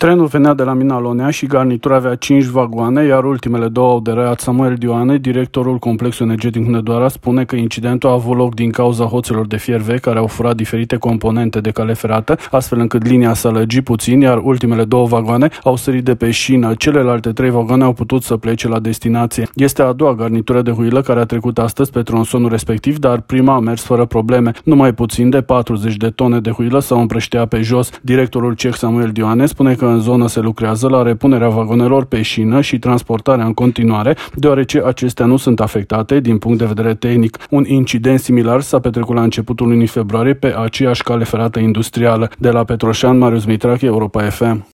Trenul venea de la Minalonea și garnitura avea 5 vagoane, iar ultimele 2 au deraiat. Samuel Dioane, directorul Complexului Energetic Hunedoara, spune că incidentul a avut loc din cauza hoților de fier vechi care au furat diferite componente de cale ferată, astfel încât linia s-a lărgit puțin, iar ultimele 2 vagoane au sărit de pe șină. Celelalte 3 vagoane au putut să plece la destinație. Este a doua garnitură de huilă care a trecut astăzi pe tronsonul respectiv, dar prima a mers fără probleme. Numai puțin de 40 de tone de huilă s-au împrăștiat pe jos. Directorul ceh Samuel Dioane spune că în zonă se lucrează la repunerea vagonelor pe șină și transportarea în continuare, deoarece acestea nu sunt afectate din punct de vedere tehnic. Un incident similar s-a petrecut la începutul lunii februarie pe aceeași cale ferată industrială. De la Petroșani, Marius Mitrache, Europa FM.